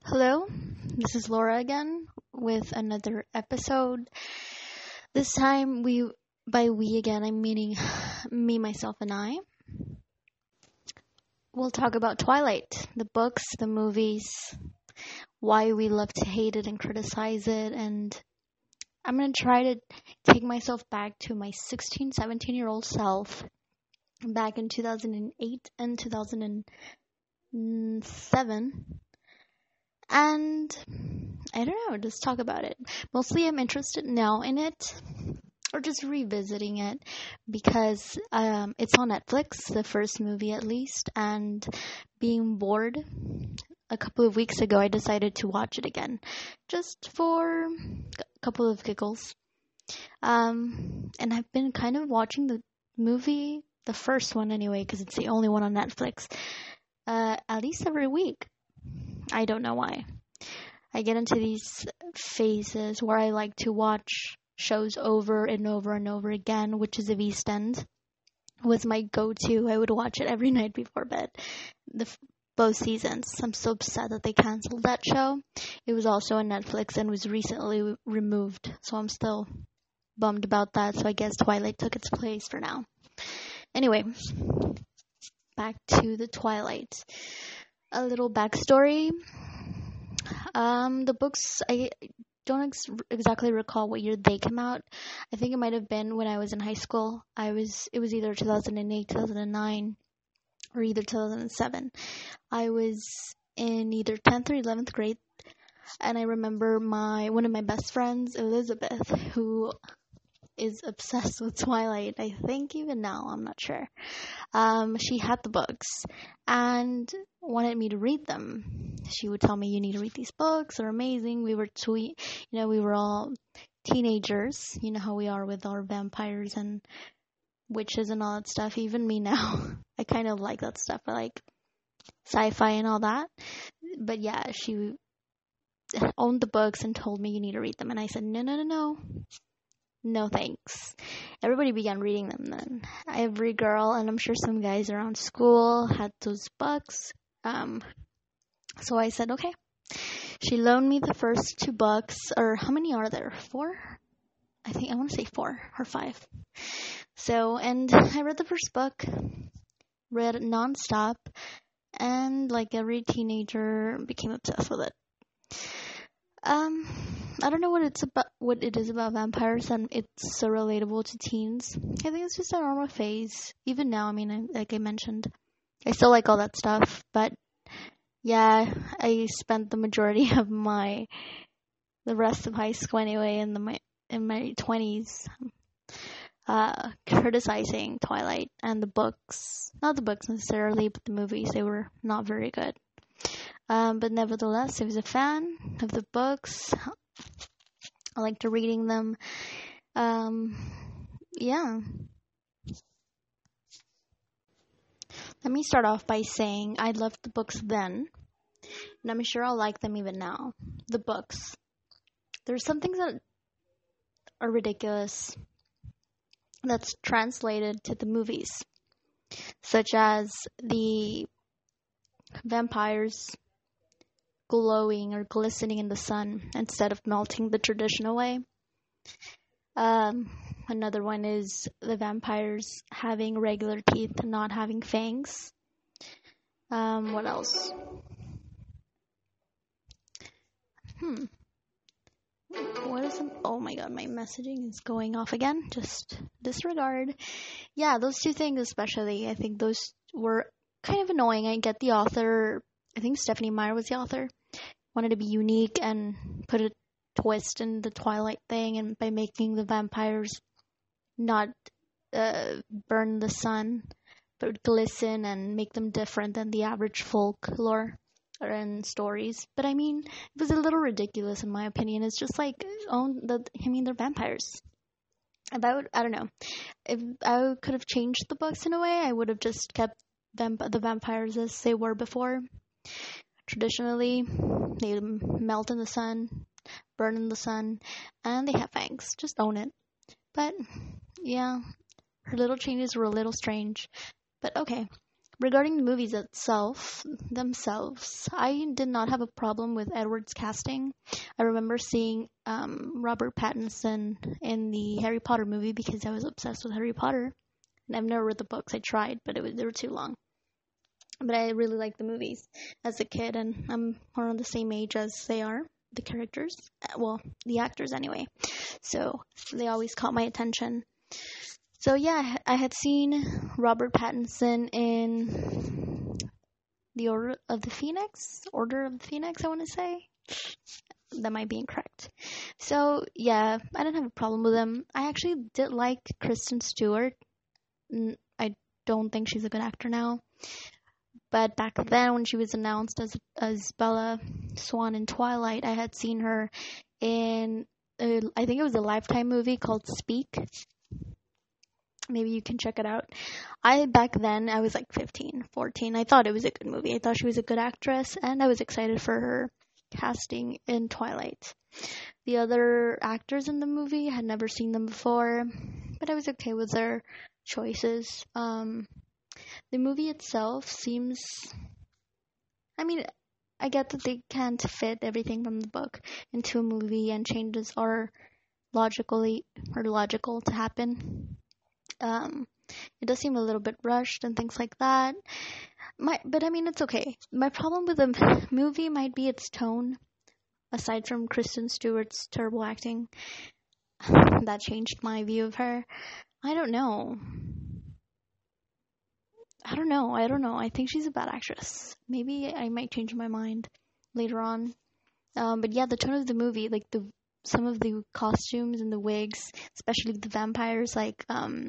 Hello, this is Laura again with another episode. This time, by we again, I'm meaning me, myself, and I. We'll talk about Twilight, the books, the movies, why we love to hate it and criticize it, and I'm going to try to take myself back to my 16, 17-year-old self back in 2008 and 2007. And I don't know, just talk about it. Mostly I'm interested now in it, or just revisiting it, because it's on Netflix, the first movie at least, and being bored a couple of weeks ago, I decided to watch it again, just for a couple of giggles. And I've been kind of watching the movie, the first one anyway, because it's the only one on Netflix, at least every week. I don't know why. I get into these phases where I like to watch shows over and over and over again, which is East End was my go-to. I would watch it every night before bed. Both seasons. I'm so upset that they canceled that show. It was also on Netflix and was recently removed, so I'm still bummed about that. So I guess Twilight took its place for now. Anyway, back to the Twilight. A little backstory. The books, I don't exactly recall what year they came out. I think it might have been when I was in high school. It was either 2008, 2009, or either 2007. I was in either 10th or 11th grade, and I remember one of my best friends, Elizabeth, who is obsessed with Twilight. I think even now, I'm not sure. She had the books and wanted me to read them. She would tell me, you need to read these books, they're amazing. We were we were all teenagers, you know how we are with our vampires and witches and all that stuff. Even me now, I kind of like that stuff. I like sci-fi and all that. But yeah, she owned the books and told me you need to read them. And I said, no. No thanks. Everybody began reading them then. Every girl, and I'm sure some guys around school, had those books. So I said, okay. She loaned me the first 2 books, or how many are there? 4? I want to say 4 or 5. So, and I read the first book, read it nonstop, and like every teenager, became obsessed with it. I don't know what it is about vampires, and it's so relatable to teens. I think it's just a normal phase. Even now, like I mentioned, I still like all that stuff, but yeah, I spent the majority of the rest of high school anyway, in my 20s, criticizing Twilight and the books. Not the books necessarily, but the movies. They were not very good. But nevertheless, I was a fan of the books. I liked reading them. Yeah. Let me start off by saying I loved the books then, and I'm sure I'll like them even now. The books. There's some things that are ridiculous that's translated to the movies, such as the vampires glowing or glistening in the sun instead of melting the traditional way. Another one is the vampires having regular teeth and not having fangs. What else? What is oh my god, my messaging is going off again. Just disregard. Yeah, those 2 things especially, I think those were kind of annoying. I get the author, I think Stephenie Meyer was the author, wanted to be unique and put a twist in the Twilight thing, and by making the vampires not burn the sun, but glisten and make them different than the average folklore and stories. But it was a little ridiculous in my opinion. It's just like, they're vampires. I don't know. If I could have changed the books in a way, I would have just kept the vampires as they were before. Traditionally, they melt in the sun, burn in the sun, and they have fangs. Just own it. But, yeah, her little changes were a little strange. But okay, Regarding the movies themselves, I did not have a problem with Edward's casting. I remember seeing Robert Pattinson in the Harry Potter movie because I was obsessed with Harry Potter. And I've never read the books. I tried, but they were too long. But I really liked the movies as a kid, and I'm around the same age as they are, the characters. Well, the actors anyway. So they always caught my attention. So yeah, I had seen Robert Pattinson in the Order of the Phoenix, I want to say. That might be incorrect. So yeah, I didn't have a problem with him. I actually did like Kristen Stewart. I don't think she's a good actor now. But back then, when she was announced as Bella Swan in Twilight, I had seen her in, I think it was a Lifetime movie called Speak. Maybe you can check it out. Back then, I was like 15, 14. I thought it was a good movie. I thought she was a good actress, and I was excited for her casting in Twilight. The other actors in the movie, I had never seen them before, but I was okay with their choices. The movie itself seems, I mean, I get that they can't fit everything from the book into a movie, and changes are logical to happen. It does seem a little bit rushed and things like that. But I mean, it's okay. My problem with the movie might be its tone. Aside from Kristen Stewart's terrible acting, that changed my view of her. I don't know. I think she's a bad actress. Maybe I might change my mind later on. But yeah, the tone of the movie, like some of the costumes and the wigs, especially the vampires, like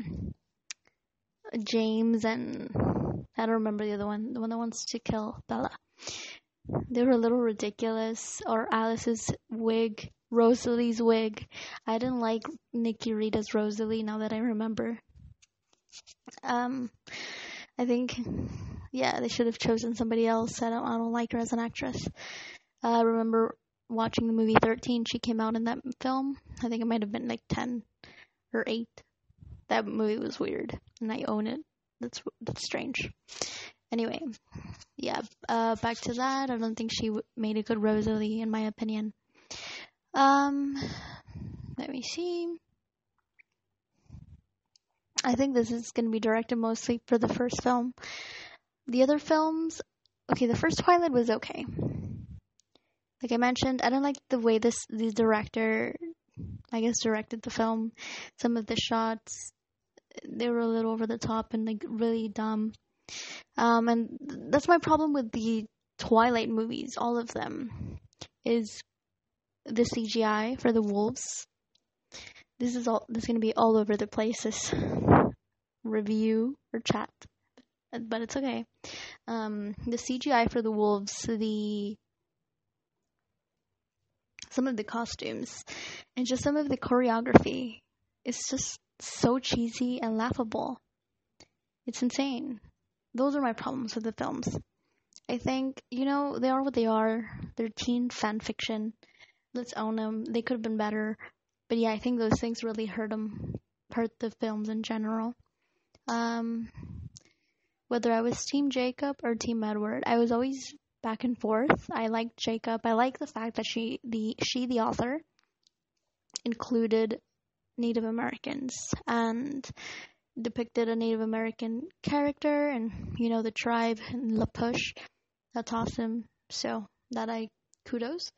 James and I don't remember the other one, the one that wants to kill Bella. They were a little ridiculous. Or Alice's wig, Rosalie's wig. I didn't like Nikki Rita's Rosalie, now that I remember. I think, yeah, they should have chosen somebody else. I don't like her as an actress. I remember watching the movie 13. She came out in that film. I think it might have been like 10 or 8. That movie was weird, and I own it. That's strange. Anyway, yeah, back to that. I don't think she made a good Rosalie, in my opinion. Let me see. I think this is going to be directed mostly for the first film. The other films, okay, the first Twilight was okay. Like I mentioned, I don't like the way the director, I guess, directed the film. Some of the shots, they were a little over the top and like really dumb. And that's my problem with the Twilight movies, all of them, is the CGI for the wolves. This is going to be all over the place, this review or chat, but it's okay. The CGI for the wolves, some of the costumes, and just some of the choreography, it's just so cheesy and laughable. It's insane. Those are my problems with the films. I think, they are what they are. They're teen fan fiction. Let's own them. They could have been better. But yeah, I think those things really hurt the films in general. Whether I was Team Jacob or Team Edward, I was always back and forth. I liked Jacob. I like the fact that she, the author, included Native Americans and depicted a Native American character and, the tribe and La Push. That's awesome. So kudos.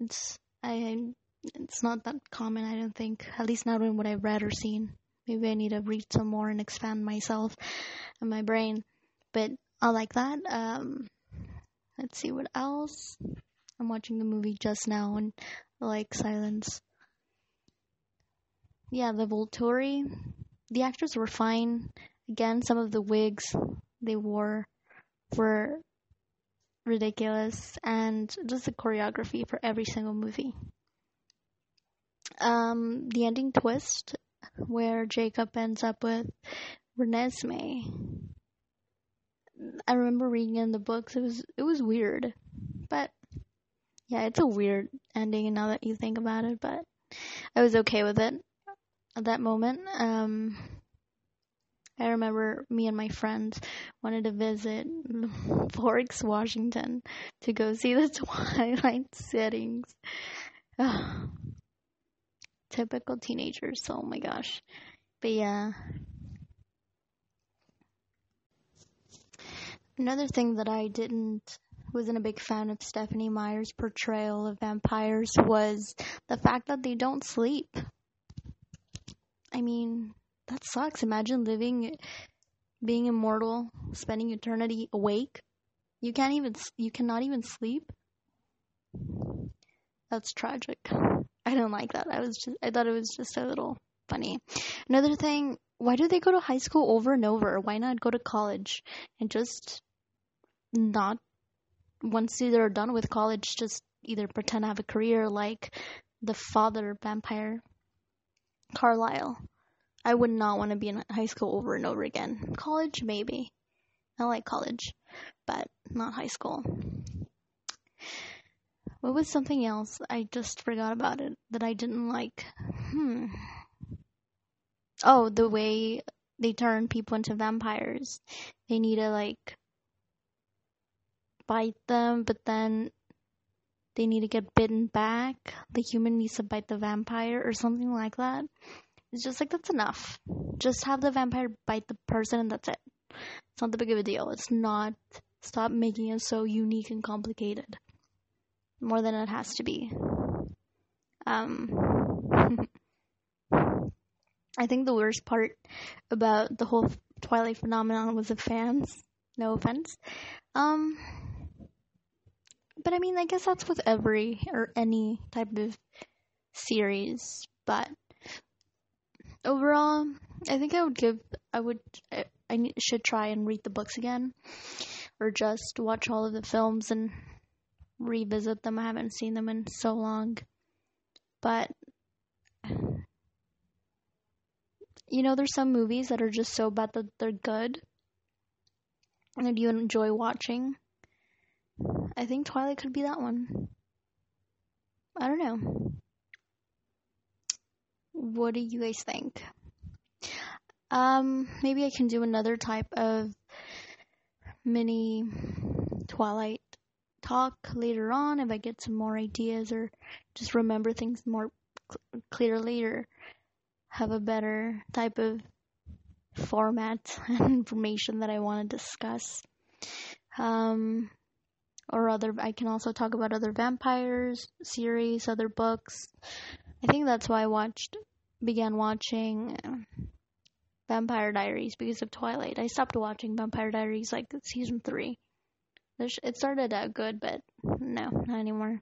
It's not that common, I don't think. At least not in what I've read or seen. Maybe I need to read some more and expand myself and my brain. But I like that. Let's see what else. I'm watching the movie just now and I like silence. Yeah, the Volturi. The actors were fine. Again, some of the wigs they wore were ridiculous. And just the choreography for every single movie. The ending twist where Jacob ends up with Renesmee. I remember reading in the books. It was weird, but yeah, it's a weird ending now that you think about it. But I was okay with it at that moment. I I remember me and my friends wanted to visit Forks, Washington to go see the Twilight sittings. Typical teenagers, oh my gosh. But yeah. Another thing that wasn't a big fan of Stephenie Meyer's portrayal of vampires was the fact that they don't sleep. I mean, that sucks. Imagine being immortal, spending eternity awake. You cannot even sleep. That's tragic. I don't like that. I thought it was just a little funny. Another thing, why do they go to high school over and over? Why not go to college and just not, once they're done with college, just either pretend to have a career like the father vampire, Carlisle. I would not want to be in high school over and over again. College, maybe. I like college, but not high school. What was something else? I just forgot about it that I didn't like. Oh, the way they turn people into vampires. They need to, like, bite them, but then they need to get bitten back. The human needs to bite the vampire or something like that. It's just like, that's enough. Just have the vampire bite the person and that's it. It's not that big of a deal. It's not. Stop making it so unique and complicated. More than it has to be. I think the worst part about the whole Twilight phenomenon was the fans. No offense. But I mean, I guess that's with any type of series. But overall, I think I should try and read the books again, or just watch all of the films and revisit them. I haven't seen them in so long. But there's some movies that are just so bad that they're good and you enjoy watching. I think Twilight could be that one. I don't know. What do you guys think? Maybe I can do another type of mini Twilight talk later on if I get some more ideas or just remember things more clearly or have a better type of format and information that I want to discuss. I can also talk about other vampires series, other books. I think that's why I began watching Vampire Diaries because of Twilight. I stopped watching Vampire Diaries like season 3. It started out good, but no, not anymore.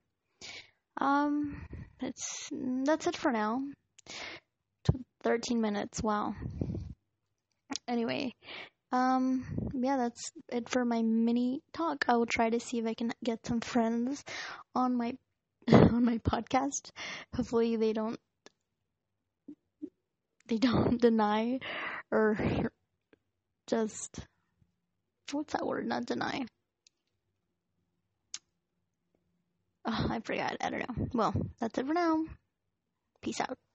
That's it for now. 13 minutes, wow. Anyway, yeah, that's it for my mini talk. I will try to see if I can get some friends on my podcast. Hopefully they don't deny or just, what's that word? Not deny. Oh, I forgot. I don't know. Well, that's it for now. Peace out.